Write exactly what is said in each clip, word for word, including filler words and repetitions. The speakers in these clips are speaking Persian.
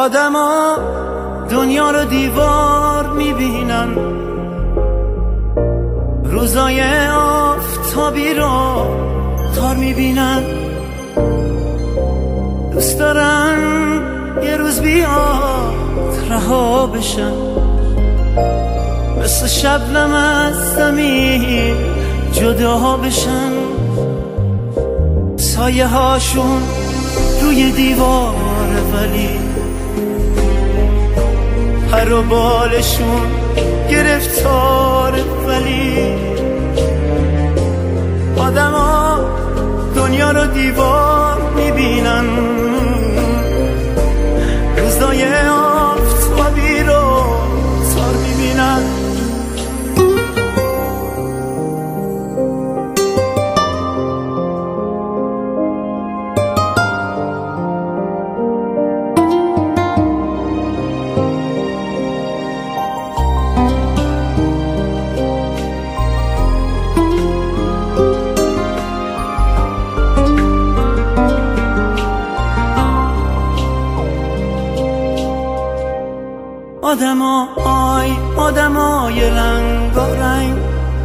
آدما دنیا رو دیوار میبینن، روزای آفتابی رو تار میبینن. دوست دارن یه روز بیاد رها بشن، مثل شبنم از زمین جدا بشن. سایه هاشون روی دیوار ولی پر و بالشون گرفتار. ولی آدما دنیا رو دیوار میبینن، روزای آفتابی رو تار میبینن. آدما آی آدمای رنگارنگ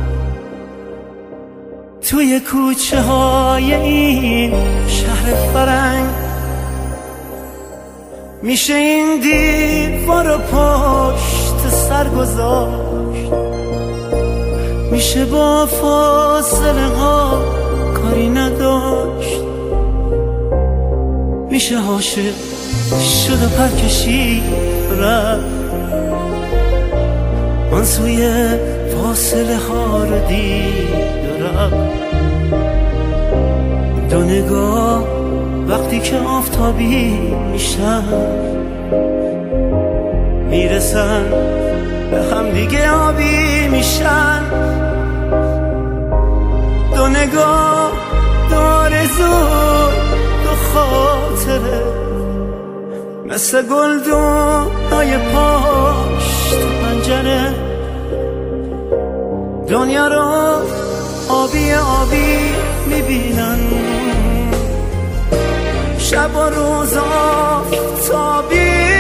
توی کوچه های این شهر فرنگ، میشه این دیوار رو پشت سر گذاشت، میشه با فاصله ها کاری نداشت، میشه عاشق شد و پر کشید رفت، آن سوی فاصله ها رو دید و رفت. دو نگاه وقتی که آفتابی میشن، میرسن به هم دیگه آبی میشن. دو نگاه دو آرزو دو خاطره، مثل گلدونای پشت پنجره. دنیا رو آبی آبی میبینن، شب و روز آفتابی